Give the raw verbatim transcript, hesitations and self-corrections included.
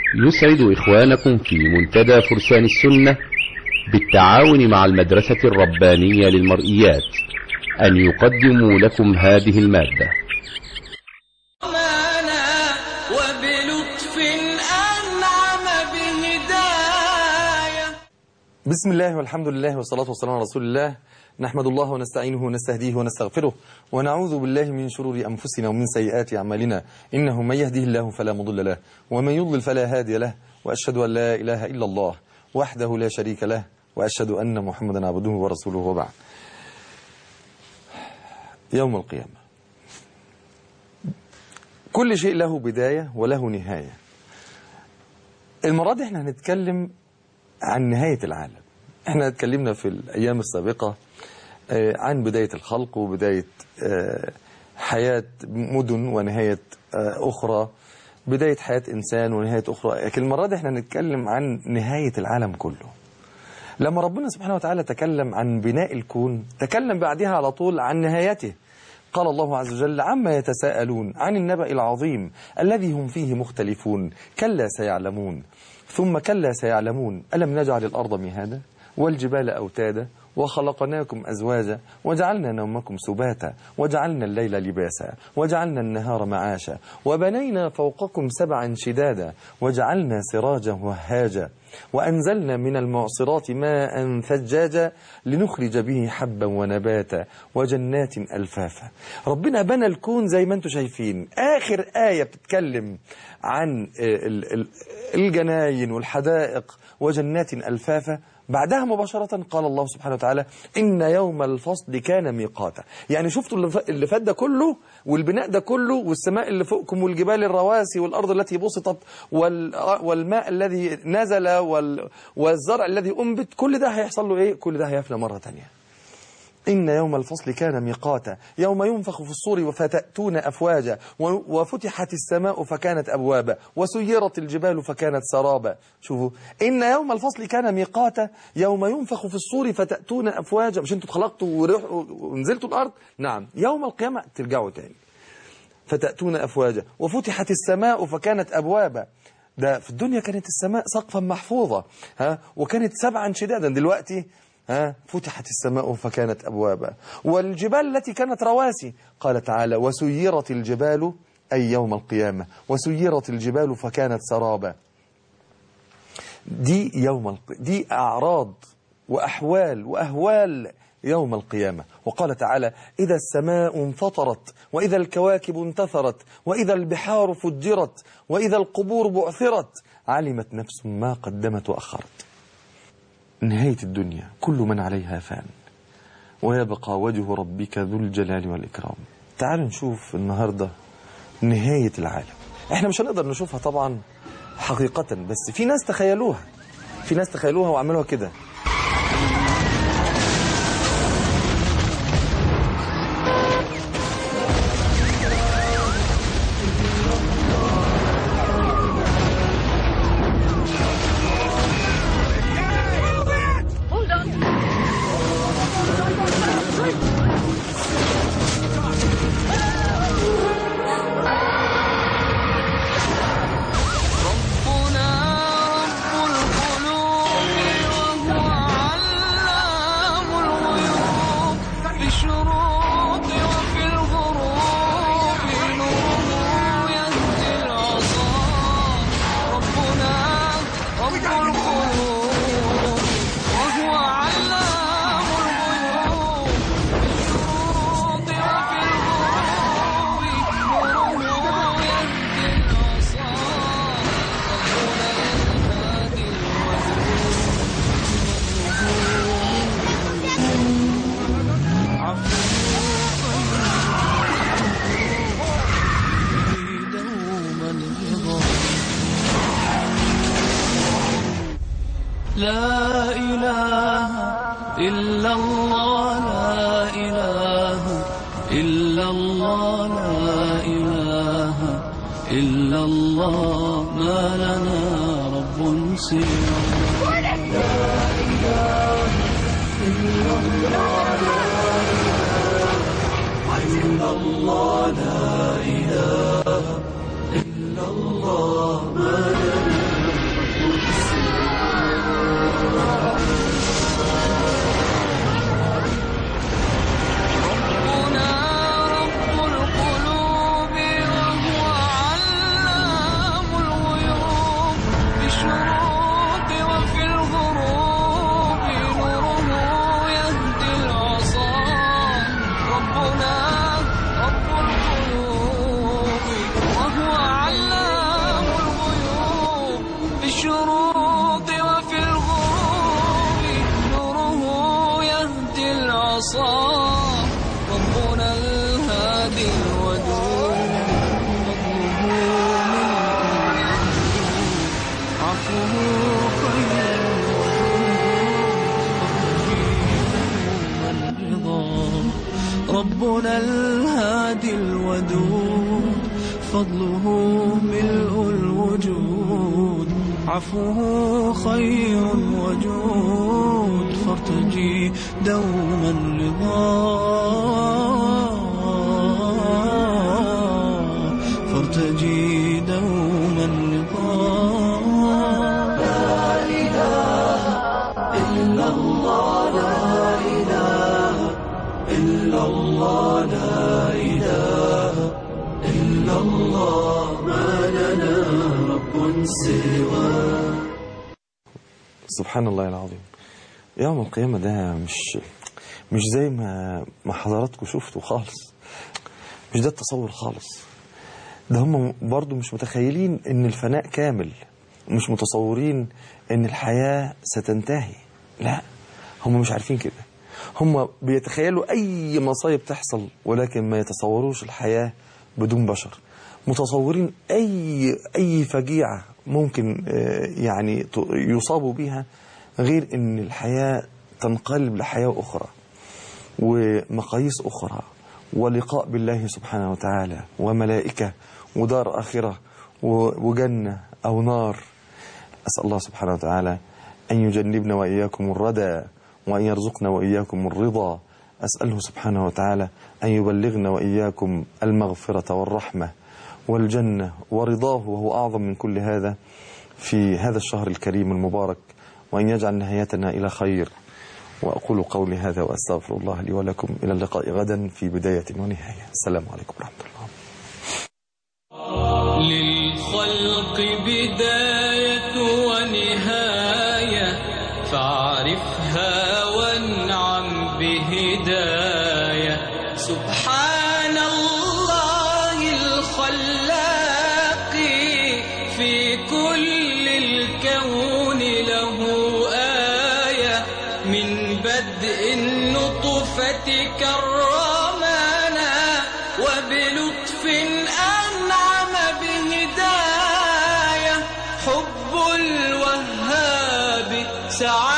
يسعد إخوانكم في منتدى فرسان السنة بالتعاون مع المدرسة الربانية للمرئيات أن يقدموا لكم هذه المادة. بسم الله والحمد لله والصلاة والسلام على رسول الله. نحمد الله ونستعينه ونستهديه ونستغفره ونعوذ بالله من شرور أنفسنا ومن سيئات أعمالنا، إنه من يهديه الله فلا مضل له ومن يضلل فلا هادي له، وأشهد أن لا إله إلا الله وحده لا شريك له، وأشهد أن محمدا عبده ورسوله، وبعد. يوم القيامة كل شيء له بداية وله نهاية. المرة دي احنا هنتكلم عن نهاية العالم. احنا اتكلمنا في الأيام السابقة عن بداية الخلق وبداية حياة مدن ونهاية أخرى، بداية حياة إنسان ونهاية أخرى، لكن المرة دي احنا هنتكلم عن نهاية العالم كله. لما ربنا سبحانه وتعالى تكلم عن بناء الكون تكلم بعدها على طول عن نهايته. قال الله عز وجل: عما يتساءلون عن النبأ العظيم الذي هم فيه مختلفون كلا سيعلمون ثم كلا سيعلمون ألم نجعل الأرض مهادا والجبال أوتادا وخلقناكم أزواجا وجعلنا نومكم سباتا وجعلنا الليل لباسا وجعلنا النهار معاشا وبنينا فوقكم سبعا شدادا وجعلنا سراجا وهاجا وأنزلنا من المعصرات ماء ثجاجا لنخرج به حبا ونباتا وجنات ألفافا. ربنا بنى الكون زي ما انتم شايفين. آخر آية بتتكلم عن الجناين والحدائق وجنات ألفافا، بعدها مباشرة قال الله سبحانه وتعالى: إن يوم الفصل كان ميقاتا. يعني شفتوا اللي فات ده كله والبناء ده كله والسماء اللي فوقكم والجبال الرواسي والأرض التي بسطت والماء الذي نزل والزرع الذي أنبت، كل ده هيحصل له إيه؟ كل ده هيفنى مرة تانية. إن يوم الفصل كان ميقاتا يوم ينفخ في الصور فتأتون أفواجا وفتحت السماء فكانت أبوابا وسيرت الجبال فكانت سرابا. شوفوا، إن يوم الفصل كان ميقاتا يوم ينفخ في الصور فتأتون أفواجا. مش انتوا اتخلقتوا ونزلتوا الأرض؟ نعم، يوم القيامة ترجعوا تاني. فتأتون أفواجا وفتحت السماء فكانت أبوابا. ده في الدنيا كانت السماء سقفا محفوظة، ها، وكانت سبعا شدادا. دلوقتي ها فتحت السماء فكانت أبوابا. والجبال التي كانت رواسي، قال تعالى: وسيرت الجبال أي يوم القيامة وسيرت الجبال فكانت سرابا. دي يوم الق... دي أعراض وأحوال وأهوال يوم القيامة. وقال تعالى: إذا السماء انفطرت وإذا الكواكب انتثرت وإذا البحار فجرت وإذا القبور بعثرت علمت نفس ما قدمت وأخرت. نهاية الدنيا كل من عليها فان ويبقى وجه ربك ذو الجلال والإكرام. تعالوا نشوف النهاردة نهاية العالم. احنا مش هنقدر نشوفها طبعا حقيقة، بس في ناس تخيلوها، في ناس تخيلوها وعملوها كده. لا إله إلا الله، لا إله إلا الله، لا إله إلا الله، ما لنا رب سواه. لا إله إلا الله، إلا الله، لا إله إلا الله، ما لنا عفوه خير الرضا. ربنا الهادي الودود فضله ملء الوجود، عفوه خير وجود فارتجي دوما رضا، فارتجي دوما رضا. لا إله إلا الله، لا إله إلا الله، لا إله إلا الله، ما لنا رب سواه. سبحان الله العظيم. يوم القيامة ده مش مش زي ما ما حضراتكم شفتوا خالص، مش ده التصور خالص. ده هم برضو مش متخيلين ان الفناء كامل، مش متصورين ان الحياة ستنتهي. لا، هم مش عارفين كده. هم بيتخيلوا اي مصايب تحصل، ولكن ما يتصوروش الحياة بدون بشر. متصورين اي اي فجيعة ممكن يعني يصابوا بيها، غير ان الحياة تنقلب لحياة اخرى ومقاييس اخرى ولقاء بالله سبحانه وتعالى وملائكة ودار آخرة وجنة أو نار. أسأل الله سبحانه وتعالى أن يجنبنا وإياكم الردى، وأن يرزقنا وإياكم الرضا. أسأله سبحانه وتعالى أن يبلغنا وإياكم المغفرة والرحمة والجنة ورضاه، وهو أعظم من كل هذا في هذا الشهر الكريم المبارك، وأن يجعل نهايتنا إلى خير. وأقول قولي هذا وأستغفر الله لي ولكم. إلى اللقاء غدا في بداية ونهاية. السلام عليكم ورحمة الله. للخلق بداية ونهاية، فاعرفها وانعم بهداية. سبحان الله الخلاق، في كل الكون له آية. من بدء النطفة كرمنا، وبلطف أنعم بهداية. حب الوهاب سعادة